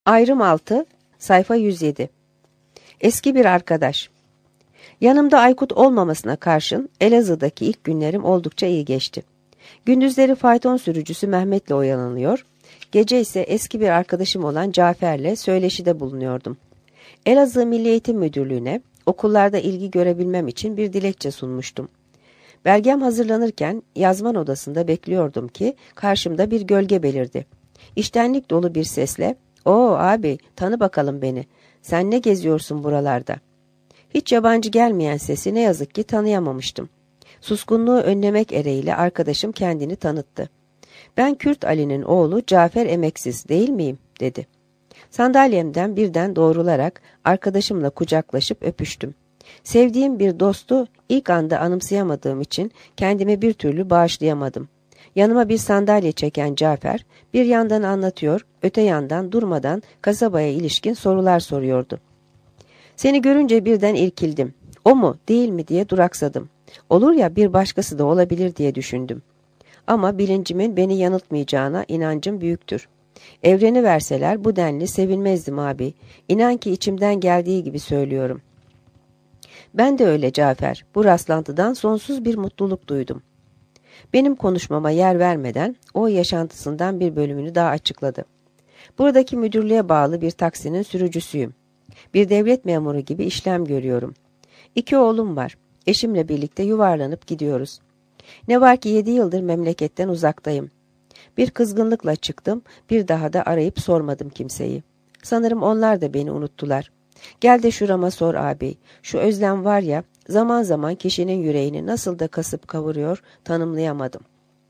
Ayrım 6, sayfa 107. Eski bir arkadaş. Yanımda Aykut olmamasına karşın Elazığ'daki ilk günlerim oldukça iyi geçti. Gündüzleri fayton sürücüsü Mehmet'le oyalanıyor, gece ise eski bir arkadaşım olan Cafer'le söyleşide bulunuyordum. Elazığ Milli Eğitim Müdürlüğü'ne okullarda ilgi görebilmem için bir dilekçe sunmuştum. Belgem hazırlanırken yazman odasında bekliyordum ki karşımda bir gölge belirdi. İştenlik dolu bir sesle, "Oo abi, tanı bakalım beni. Sen ne geziyorsun buralarda?" Hiç yabancı gelmeyen sesi ne yazık ki tanıyamamıştım. Suskunluğu önlemek ereğiyle arkadaşım kendini tanıttı. "Ben Kürt Ali'nin oğlu Cafer Emeksiz değil miyim?" dedi. Sandalyemden birden doğrularak arkadaşımla kucaklaşıp öpüştüm. Sevdiğim bir dostu ilk anda anımsayamadığım için kendimi bir türlü bağışlayamadım. Yanıma bir sandalye çeken Cafer bir yandan anlatıyor, öte yandan durmadan kasabaya ilişkin sorular soruyordu. Seni görünce birden irkildim. O mu, değil mi diye duraksadım. Olur ya, bir başkası da olabilir diye düşündüm. Ama bilincimin beni yanıltmayacağına inancım büyüktür. Evreni verseler bu denli sevinmezdim abi. İnan ki içimden geldiği gibi söylüyorum. Ben de öyle Cafer. Bu rastlantıdan sonsuz bir mutluluk duydum. Benim konuşmama yer vermeden o yaşantısından bir bölümünü daha açıkladı. Buradaki müdürlüğe bağlı bir taksinin sürücüsüyüm. Bir devlet memuru gibi işlem görüyorum. 2 oğlum var. Eşimle birlikte yuvarlanıp gidiyoruz. Ne var ki 7 yıldır memleketten uzaktayım. Bir kızgınlıkla çıktım, bir daha da arayıp sormadım kimseyi. Sanırım onlar da beni unuttular. Gel de şurama sor abi. Şu özlem var ya, zaman zaman kişinin yüreğini nasıl da kasıp kavuruyor, tanımlayamadım.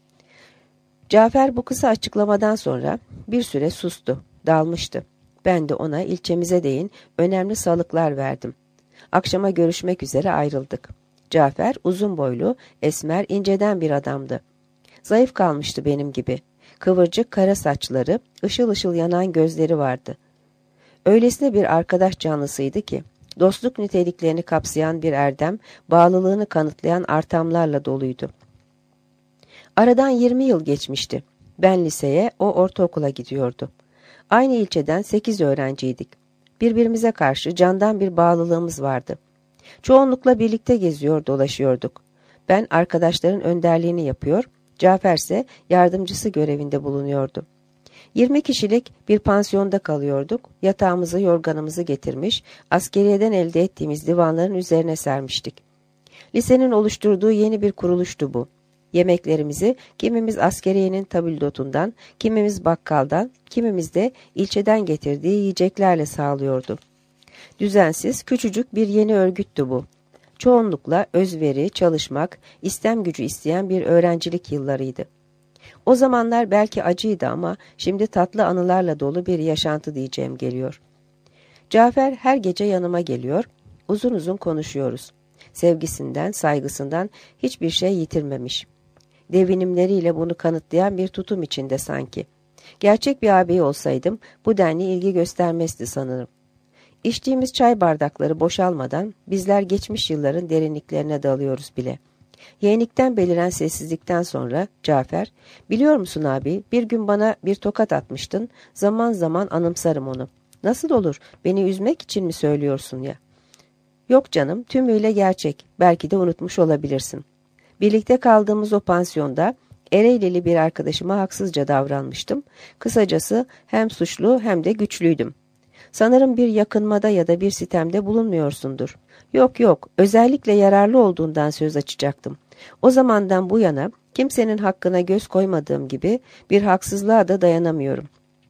Cafer bu kısa açıklamadan sonra bir süre sustu, dalmıştı. Ben de ona ilçemize değin önemli salıklar verdim. Akşama görüşmek üzere ayrıldık. Cafer uzun boylu, esmer, inceden bir adamdı. Zayıf kalmıştı benim gibi. Kıvırcık kara saçları, ışıl ışıl yanan gözleri vardı. Öylesine bir arkadaş canlısıydı ki, dostluk niteliklerini kapsayan bir erdem, bağlılığını kanıtlayan artamlarla doluydu. Aradan 20 yıl geçmişti. Ben liseye, o ortaokula gidiyordu. Aynı ilçeden 8 öğrenciydik. Birbirimize karşı candan bir bağlılığımız vardı. Çoğunlukla birlikte geziyor dolaşıyorduk. Ben arkadaşların önderliğini yapıyor, Cafer ise yardımcısı görevinde bulunuyordu. 20 kişilik bir pansiyonda kalıyorduk, yatağımızı yorganımızı getirmiş, askeriyeden elde ettiğimiz divanların üzerine sermiştik. Lisenin oluşturduğu yeni bir kuruluştu bu. Yemeklerimizi kimimiz askeriyenin tabildotundan, kimimiz bakkaldan, kimimiz de ilçeden getirdiği yiyeceklerle sağlıyordu. Düzensiz, küçücük bir yeni örgüttü bu. Çoğunlukla özveri, çalışmak, istem gücü isteyen bir öğrencilik yıllarıydı. O zamanlar belki acıydı ama şimdi tatlı anılarla dolu bir yaşantı diyeceğim geliyor. Cafer her gece yanıma geliyor, uzun uzun konuşuyoruz. Sevgisinden, saygısından hiçbir şey yitirmemiş. Devinimleriyle bunu kanıtlayan bir tutum içinde sanki. Gerçek bir ağabey olsaydım bu denli ilgi göstermezdi sanırım. İçtiğimiz çay bardakları boşalmadan bizler geçmiş yılların derinliklerine dalıyoruz bile. Yeğenlikten beliren sessizlikten sonra Cafer, "Biliyor musun abi, bir gün bana bir tokat atmıştın, zaman zaman anımsarım onu. Nasıl olur, beni üzmek için mi söylüyorsun ya?" "Yok canım, tümüyle gerçek, belki de unutmuş olabilirsin. Birlikte kaldığımız o pansiyonda Ereğlili bir arkadaşıma haksızca davranmıştım. Kısacası hem suçlu hem de güçlüydüm. Sanırım bir yakınmada ya da bir sitemde bulunmuyorsundur." "Yok yok, özellikle yararlı olduğundan söz açacaktım. O zamandan bu yana kimsenin hakkına göz koymadığım gibi bir haksızlığa da dayanamıyorum."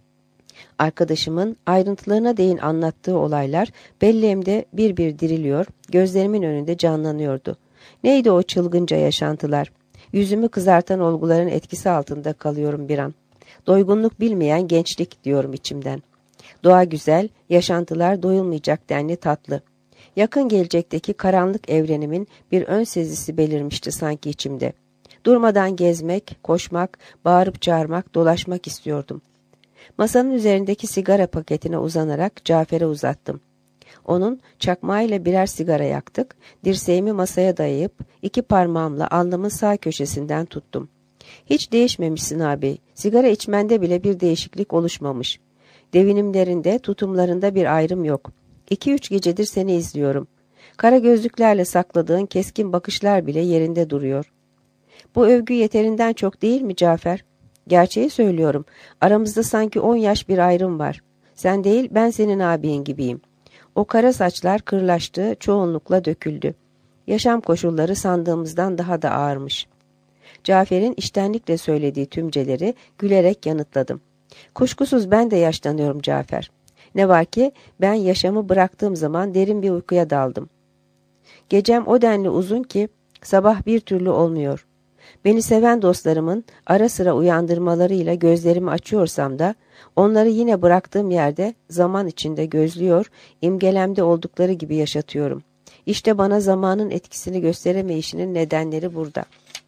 Arkadaşımın ayrıntılarına değin anlattığı olaylar belleğimde bir bir diriliyor, gözlerimin önünde canlanıyordu. Neydi o çılgınca yaşantılar? Yüzümü kızartan olguların etkisi altında kalıyorum bir an. Doygunluk bilmeyen gençlik diyorum içimden. Doğa güzel, yaşantılar doyulmayacak denli tatlı. Yakın gelecekteki karanlık evrenimin bir ön sezisi belirmişti sanki içimde. Durmadan gezmek, koşmak, bağırıp çağırmak, dolaşmak istiyordum. Masanın üzerindeki sigara paketine uzanarak Cafer'e uzattım. Onun çakmağıyla birer sigara yaktık, dirseğimi masaya dayayıp 2 parmağımla alnımın sağ köşesinden tuttum. "Hiç değişmemişsin abi, sigara içmende bile bir değişiklik oluşmamış. Devinimlerinde, tutumlarında bir ayrım yok. 2-3 gecedir seni izliyorum. Kara gözlüklerle sakladığın keskin bakışlar bile yerinde duruyor. Bu övgü yeterinden çok değil mi Cafer? Gerçeği söylüyorum. Aramızda sanki 10 yaş bir ayrım var. Sen değil, ben senin abin gibiyim. O kara saçlar kırlaştı, çoğunlukla döküldü. Yaşam koşulları sandığımızdan daha da ağırmış. Cafer'in içtenlikle söylediği tümceleri gülerek yanıtladım. Kuşkusuz ben de yaşlanıyorum Cafer. Ne var ki ben yaşamı bıraktığım zaman derin bir uykuya daldım. Gecem o denli uzun ki sabah bir türlü olmuyor. Beni seven dostlarımın ara sıra uyandırmalarıyla gözlerimi açıyorsam da onları yine bıraktığım yerde zaman içinde gözlüyor, imgelemde oldukları gibi yaşatıyorum. İşte bana zamanın etkisini gösteremeyişinin nedenleri burada.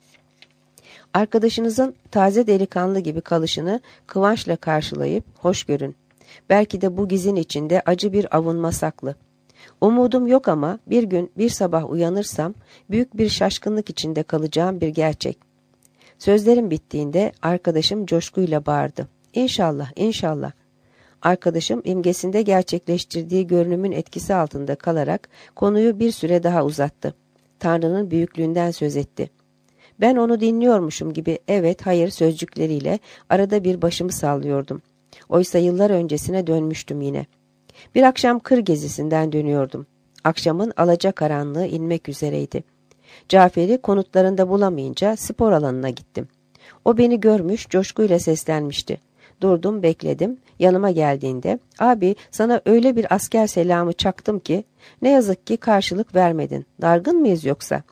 Arkadaşınızın taze delikanlı gibi kalışını kıvançla karşılayıp hoş görün. Belki de bu gizin içinde acı bir avunma saklı. Umudum yok ama bir gün bir sabah uyanırsam büyük bir şaşkınlık içinde kalacağım bir gerçek. Sözlerim bittiğinde arkadaşım coşkuyla bağırdı. İnşallah, inşallah. Arkadaşım imgesinde gerçekleştirdiği görünümün etkisi altında kalarak konuyu bir süre daha uzattı. Tanrı'nın büyüklüğünden söz etti. Ben onu dinliyormuşum gibi evet hayır sözcükleriyle arada bir başımı sallıyordum. Oysa yıllar öncesine dönmüştüm yine. Bir akşam kır gezisinden dönüyordum. Akşamın alacakaranlığı inmek üzereydi. Cafer'i konutlarında bulamayınca spor alanına gittim. O beni görmüş, coşkuyla seslenmişti. Durdum, bekledim. Yanıma geldiğinde, abi sana öyle bir asker selamı çaktım ki, ne yazık ki karşılık vermedin. Dargın mıyız yoksa?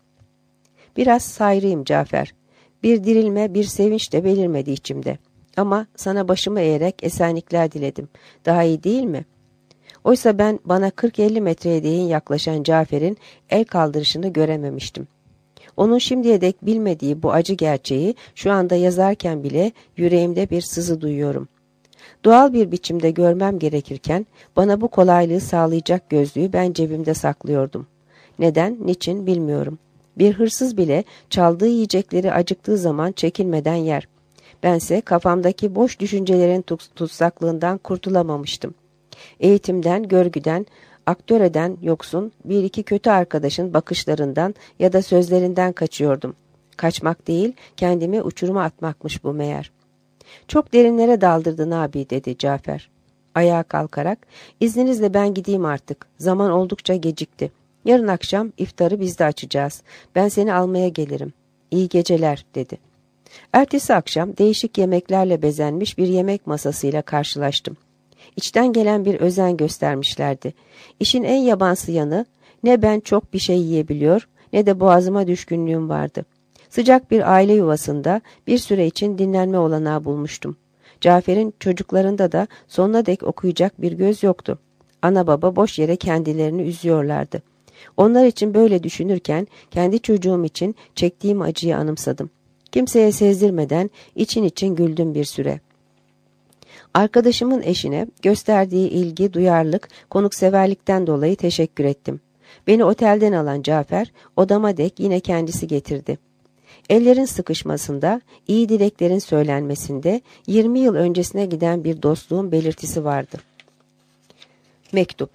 Biraz sayrıyım Cafer. Bir dirilme, bir sevinç de belirmedi içimde. Ama sana başımı eğerek esenlikler diledim. Daha iyi değil mi? Oysa ben bana 40-50 metreye değin yaklaşan Cafer'in el kaldırışını görememiştim. Onun şimdiye dek bilmediği bu acı gerçeği şu anda yazarken bile yüreğimde bir sızı duyuyorum. Doğal bir biçimde görmem gerekirken bana bu kolaylığı sağlayacak gözlüğü ben cebimde saklıyordum. Neden, niçin bilmiyorum. Bir hırsız bile çaldığı yiyecekleri acıktığı zaman çekinmeden yer. Bense kafamdaki boş düşüncelerin tutsaklığından kurtulamamıştım. Eğitimden, görgüden, aktöreden yoksun bir iki kötü arkadaşın bakışlarından ya da sözlerinden kaçıyordum. Kaçmak değil, kendimi uçuruma atmakmış bu meğer. Çok derinlere daldırdın abi dedi Cafer. Ayağa kalkarak, izninizle ben gideyim artık. Zaman oldukça gecikti. Yarın akşam iftarı biz de açacağız. Ben seni almaya gelirim. İyi geceler dedi. Ertesi akşam değişik yemeklerle bezenmiş bir yemek masasıyla karşılaştım. İçten gelen bir özen göstermişlerdi. İşin en yabansı yanı ne ben çok bir şey yiyebiliyor ne de boğazıma düşkünlüğüm vardı. Sıcak bir aile yuvasında bir süre için dinlenme olanağı bulmuştum. Cafer'in çocuklarında da sonuna dek okuyacak bir göz yoktu. Ana baba boş yere kendilerini üzüyorlardı. Onlar için böyle düşünürken kendi çocuğum için çektiğim acıyı anımsadım. Kimseye sezdirmeden için için güldüm bir süre. Arkadaşımın eşine gösterdiği ilgi, duyarlılık, konukseverlikten dolayı teşekkür ettim. Beni otelden alan Cafer, odama dek yine kendisi getirdi. Ellerin sıkışmasında, iyi dileklerin söylenmesinde 20 yıl öncesine giden bir dostluğun belirtisi vardı. Mektup.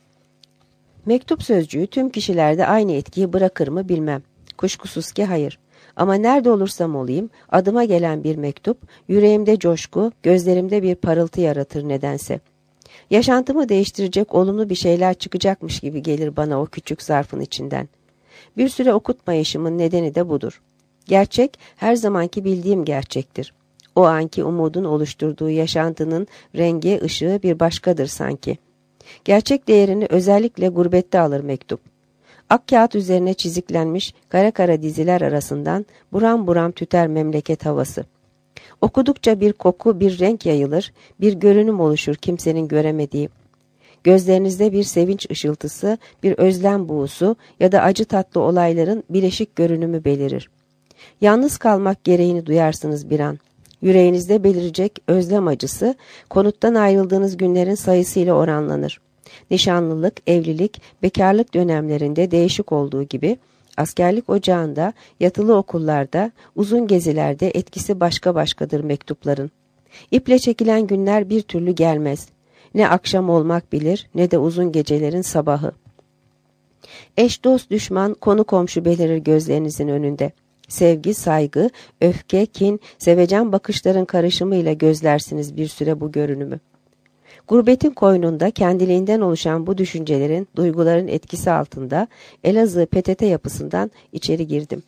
Mektup sözcüğü tüm kişilerde aynı etkiyi bırakır mı bilmem. Kuşkusuz ki hayır. Ama nerede olursam olayım, adıma gelen bir mektup, yüreğimde coşku, gözlerimde bir parıltı yaratır nedense. Yaşantımı değiştirecek olumlu bir şeyler çıkacakmış gibi gelir bana o küçük zarfın içinden. Bir süre okutmayışımın nedeni de budur. Gerçek, her zamanki bildiğim gerçektir. O anki umudun oluşturduğu yaşantının rengi, ışığı bir başkadır sanki. Gerçek değerini özellikle gurbette alır mektup. Ak kağıt üzerine çiziklenmiş kara kara diziler arasından buram buram tüter memleket havası. Okudukça bir koku, bir renk yayılır, bir görünüm oluşur kimsenin göremediği. Gözlerinizde bir sevinç ışıltısı, bir özlem buğusu ya da acı tatlı olayların bileşik görünümü belirir. Yalnız kalmak gereğini duyarsınız bir an. Yüreğinizde belirecek özlem acısı, konuttan ayrıldığınız günlerin sayısıyla oranlanır. Nişanlılık, evlilik, bekarlık dönemlerinde değişik olduğu gibi, askerlik ocağında, yatılı okullarda, uzun gezilerde etkisi başka başkadır mektupların. İple çekilen günler bir türlü gelmez. Ne akşam olmak bilir, ne de uzun gecelerin sabahı. Eş, dost, düşman, konu komşu belirir gözlerinizin önünde. Sevgi, saygı, öfke, kin, sevecen bakışların karışımıyla gözlersiniz bir süre bu görünümü. Gurbetin koynunda kendiliğinden oluşan bu düşüncelerin, duyguların etkisi altında Elazığ PTT yapısından içeri girdim.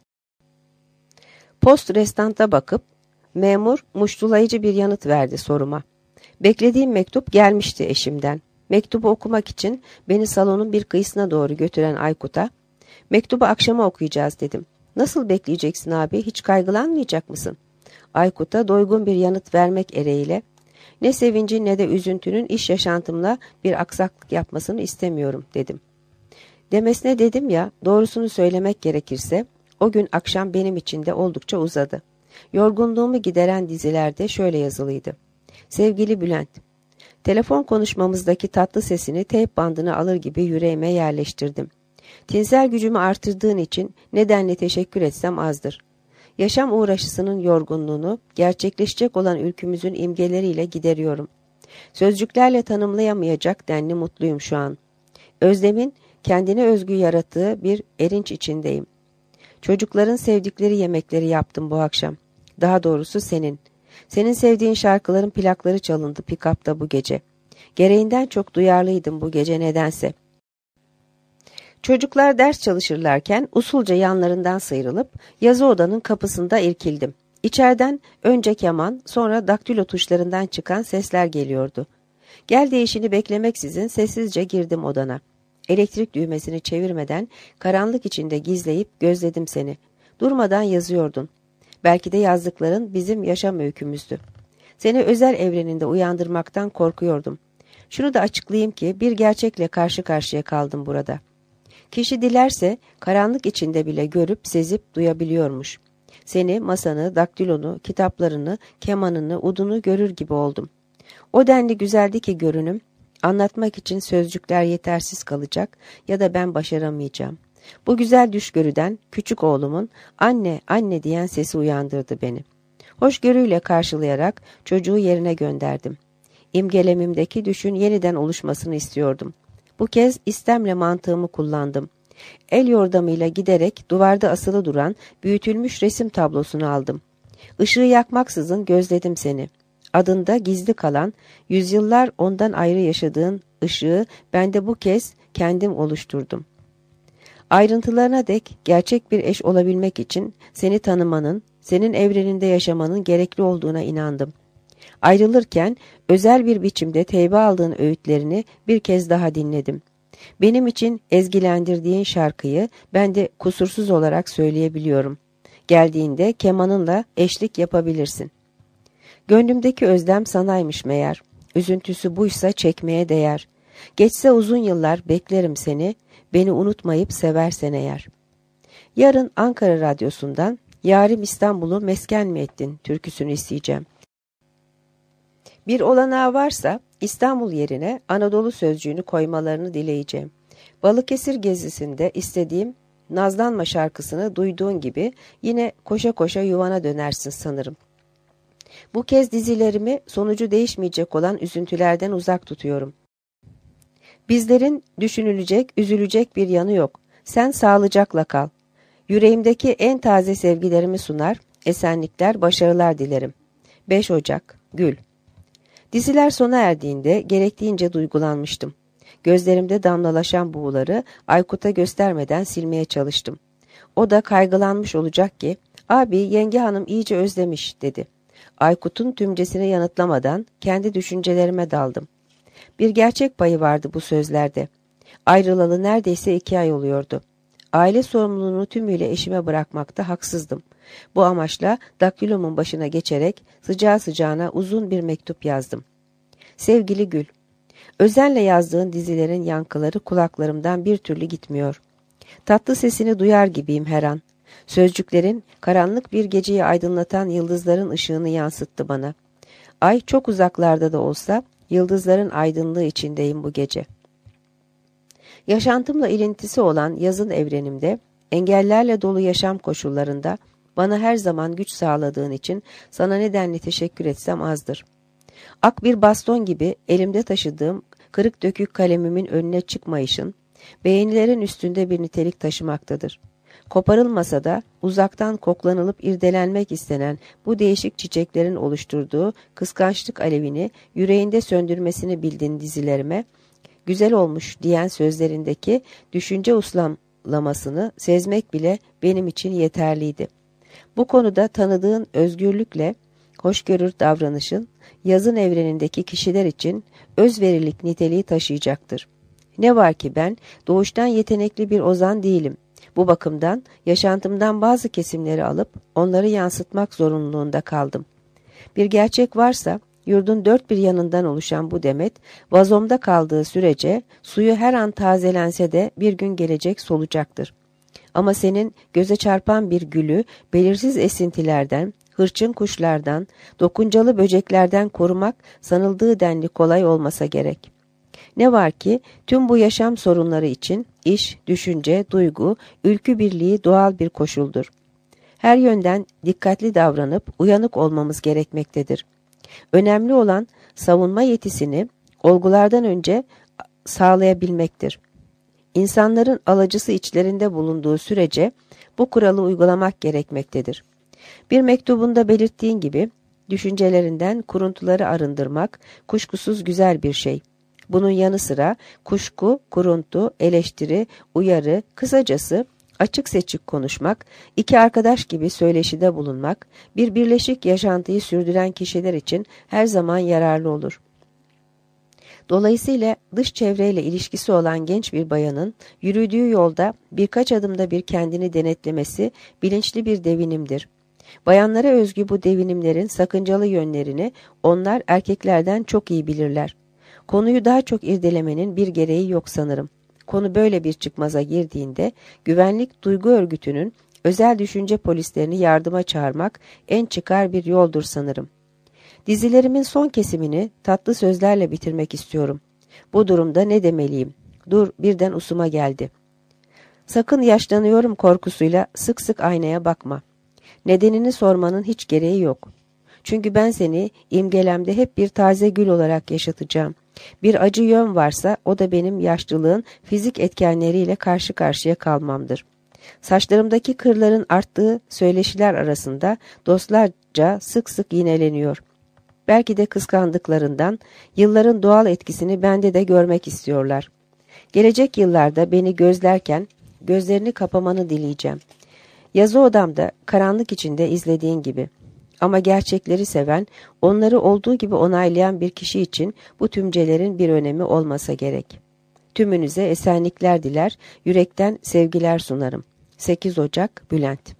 Post restanta bakıp memur muştulayıcı bir yanıt verdi soruma. Beklediğim mektup gelmişti eşimden. Mektubu okumak için beni salonun bir kıyısına doğru götüren Aykut'a, "Mektubu akşama okuyacağız," dedim. "Nasıl bekleyeceksin abi, hiç kaygılanmayacak mısın?" Aykut'a doygun bir yanıt vermek ereğiyle, "Ne sevincin ne de üzüntünün iş yaşantımla bir aksaklık yapmasını istemiyorum," dedim. Demesine dedim ya, doğrusunu söylemek gerekirse, o gün akşam benim için de oldukça uzadı. Yorgunluğumu gideren dizilerde şöyle yazılıydı. Sevgili Bülent, telefon konuşmamızdaki tatlı sesini teyp bandına alır gibi yüreğime yerleştirdim. Tinsel gücümü artırdığın için nedenle teşekkür etsem azdır. Yaşam uğraşısının yorgunluğunu gerçekleşecek olan ülkümüzün imgeleriyle gideriyorum. Sözcüklerle tanımlayamayacak denli mutluyum şu an. Özlem'in kendine özgü yarattığı bir erinç içindeyim. Çocukların sevdikleri yemekleri yaptım bu akşam. Daha doğrusu senin. Senin sevdiğin şarkıların plakları çalındı pick-up'ta bu gece. Gereğinden çok duyarlıydım bu gece nedense. Çocuklar ders çalışırlarken usulca yanlarından sıyrılıp yazı odanın kapısında irkildim. İçeriden önce keman, sonra daktilo tuşlarından çıkan sesler geliyordu. Gel değişini beklemeksizin sessizce girdim odana. Elektrik düğmesini çevirmeden karanlık içinde gizleyip gözledim seni. Durmadan yazıyordun. Belki de yazdıkların bizim yaşam öykümüzdü. Seni özel evreninde uyandırmaktan korkuyordum. Şunu da açıklayayım ki bir gerçekle karşı karşıya kaldım burada. Kişi dilerse karanlık içinde bile görüp sezip duyabiliyormuş. Seni, masanı, daktilonu, kitaplarını, kemanını, udunu görür gibi oldum. O denli güzeldi ki görünüm, anlatmak için sözcükler yetersiz kalacak ya da ben başaramayacağım. Bu güzel düşgörüden küçük oğlumun anne anne diyen sesi uyandırdı beni. Hoşgörüyle karşılayarak çocuğu yerine gönderdim. İmgelemimdeki düşün yeniden oluşmasını istiyordum. Bu kez istemle mantığımı kullandım. El yordamıyla giderek duvarda asılı duran büyütülmüş resim tablosunu aldım. Işığı yakmaksızın gözledim seni. Adında gizli kalan, yüzyıllar ondan ayrı yaşadığın ışığı ben de bu kez kendim oluşturdum. Ayrıntılarına dek gerçek bir eş olabilmek için seni tanımanın, senin evreninde yaşamanın gerekli olduğuna inandım. Ayrılırken özel bir biçimde teybe aldığın öğütlerini bir kez daha dinledim. Benim için ezgilendirdiğin şarkıyı ben de kusursuz olarak söyleyebiliyorum. Geldiğinde kemanınla eşlik yapabilirsin. Gönlümdeki özlem sanaymış meğer. Üzüntüsü buysa çekmeye değer. Geçse uzun yıllar beklerim seni, beni unutmayıp seversen eğer. Yarın Ankara Radyosu'ndan "Yarim İstanbul'u mesken mi ettin" türküsünü isteyeceğim. Bir olanağı varsa İstanbul yerine Anadolu sözcüğünü koymalarını dileyeceğim. Balıkesir gezisinde istediğim "Nazlanma" şarkısını duyduğun gibi yine koşa koşa yuvana dönersin sanırım. Bu kez dizilerimi sonucu değişmeyecek olan üzüntülerden uzak tutuyorum. Bizlerin düşünülecek, üzülecek bir yanı yok. Sen sağlıcakla kal. Yüreğimdeki en taze sevgilerimi sunar, esenlikler, başarılar dilerim. 5 Ocak, Gül. Diziler sona erdiğinde gerektiğince duygulanmıştım. Gözlerimde damlalaşan buğuları Aykut'a göstermeden silmeye çalıştım. O da kaygılanmış olacak ki, "Abi, yenge hanım iyice özlemiş," dedi. Aykut'un tümcesini yanıtlamadan kendi düşüncelerime daldım. Bir gerçek payı vardı bu sözlerde. Ayrılalı neredeyse 2 ay oluyordu. Aile sorumluluğunu tümüyle eşime bırakmakta haksızdım. Bu amaçla daktilomun başına geçerek sıcağı sıcağına uzun bir mektup yazdım. Sevgili Gül, özenle yazdığın dizilerin yankıları kulaklarımdan bir türlü gitmiyor. Tatlı sesini duyar gibiyim her an. Sözcüklerin karanlık bir geceyi aydınlatan yıldızların ışığını yansıttı bana. Ay çok uzaklarda da olsa yıldızların aydınlığı içindeyim bu gece. Yaşantımla ilintisi olan yazın evrenimde, engellerle dolu yaşam koşullarında bana her zaman güç sağladığın için sana nedenle teşekkür etsem azdır. Ak bir baston gibi elimde taşıdığım kırık dökük kalemimin önüne çıkmayışın, beğenilerin üstünde bir nitelik taşımaktadır. Koparılmasa da uzaktan koklanılıp irdelenmek istenen bu değişik çiçeklerin oluşturduğu kıskançlık alevini yüreğinde söndürmesini bildin dizilerime, güzel olmuş diyen sözlerindeki düşünce uslamasını sezmek bile benim için yeterliydi. Bu konuda tanıdığın özgürlükle hoşgörür davranışın, yazın evrenindeki kişiler için özverilik niteliği taşıyacaktır. Ne var ki ben doğuştan yetenekli bir ozan değilim. Bu bakımdan yaşantımdan bazı kesimleri alıp onları yansıtmak zorunluluğunda kaldım. Bir gerçek varsa yurdun dört bir yanından oluşan bu demet vazomda kaldığı sürece suyu her an tazelense de bir gün gelecek solacaktır. Ama senin göze çarpan bir gülü belirsiz esintilerden, hırçın kuşlardan, dokuncalı böceklerden korumak sanıldığı denli kolay olmasa gerek. Ne var ki tüm bu yaşam sorunları için iş, düşünce, duygu, ülkü birliği doğal bir koşuldur. Her yönden dikkatli davranıp uyanık olmamız gerekmektedir. Önemli olan savunma yetisini olgulardan önce sağlayabilmektir. İnsanların alıcısı içlerinde bulunduğu sürece bu kuralı uygulamak gerekmektedir. Bir mektubunda belirttiğin gibi düşüncelerinden kuruntuları arındırmak kuşkusuz güzel bir şey. Bunun yanı sıra kuşku, kuruntu, eleştiri, uyarı, kısacası açık seçik konuşmak, iki arkadaş gibi söyleşide bulunmak, bir birleşik yaşantıyı sürdüren kişiler için her zaman yararlı olur. Dolayısıyla dış çevreyle ilişkisi olan genç bir bayanın yürüdüğü yolda birkaç adımda bir kendini denetlemesi bilinçli bir devinimdir. Bayanlara özgü bu devinimlerin sakıncalı yönlerini onlar erkeklerden çok iyi bilirler. Konuyu daha çok irdelemenin bir gereği yok sanırım. Konu böyle bir çıkmaza girdiğinde güvenlik duygu örgütünün özel düşünce polislerini yardıma çağırmak en çıkar bir yoldur sanırım. Dizilerimin son kesimini tatlı sözlerle bitirmek istiyorum. Bu durumda ne demeliyim? Dur, birden usuma geldi. Sakın yaşlanıyorum korkusuyla sık sık aynaya bakma. Nedenini sormanın hiç gereği yok. Çünkü ben seni imgelemde hep bir taze gül olarak yaşatacağım. Bir acı yön varsa o da benim yaşlılığın fizik etkenleriyle karşı karşıya kalmamdır. Saçlarımdaki kırların arttığı söyleşiler arasında dostlarca sık sık yineleniyor. Belki de kıskandıklarından yılların doğal etkisini bende de görmek istiyorlar. Gelecek yıllarda beni gözlerken gözlerini kapamanı dileyeceğim. Yazı odamda karanlık içinde izlediğin gibi. Ama gerçekleri seven, onları olduğu gibi onaylayan bir kişi için bu tümcelerin bir önemi olmasa gerek. Tümünüze esenlikler diler, yürekten sevgiler sunarım. 8 Ocak Bülent.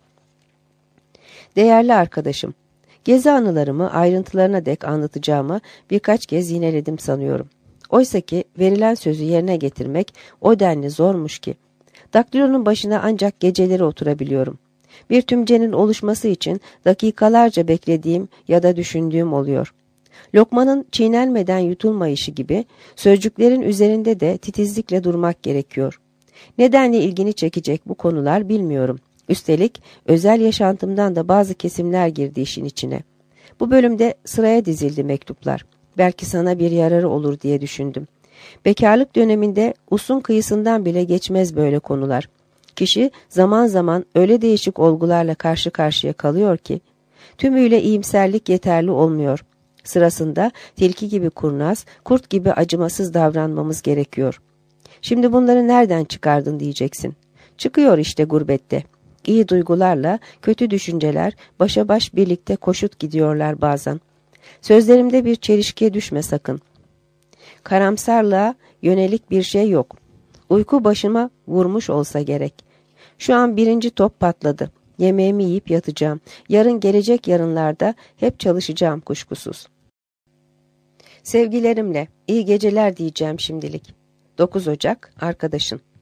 Değerli arkadaşım, gezi anılarımı ayrıntılarına dek anlatacağımı birkaç kez yineledim sanıyorum. Oysaki verilen sözü yerine getirmek o denli zormuş ki. Daktilonun başına ancak geceleri oturabiliyorum. Bir tümcenin oluşması için dakikalarca beklediğim ya da düşündüğüm oluyor. Lokmanın çiğnenmeden yutulmayışı gibi sözcüklerin üzerinde de titizlikle durmak gerekiyor. Nedenle ilgini çekecek bu konular bilmiyorum. Üstelik özel yaşantımdan da bazı kesimler girdi işin içine. Bu bölümde sıraya dizildi mektuplar. Belki sana bir yararı olur diye düşündüm. Bekarlık döneminde Us'un kıyısından bile geçmez böyle konular. Kişi zaman zaman öyle değişik olgularla karşı karşıya kalıyor ki, tümüyle iyimserlik yeterli olmuyor. Sırasında tilki gibi kurnaz, kurt gibi acımasız davranmamız gerekiyor. Şimdi bunları nereden çıkardın diyeceksin. Çıkıyor işte gurbette. İyi duygularla kötü düşünceler başa baş birlikte koşut gidiyorlar bazen. Sözlerimde bir çelişkiye düşme sakın. Karamsarlığa yönelik bir şey yok. Uyku başıma vurmuş olsa gerek. Şu an birinci top patladı. Yemeğimi yiyip yatacağım. Yarın gelecek yarınlarda hep çalışacağım kuşkusuz. Sevgilerimle iyi geceler diyeceğim şimdilik. 9 Ocak arkadaşın.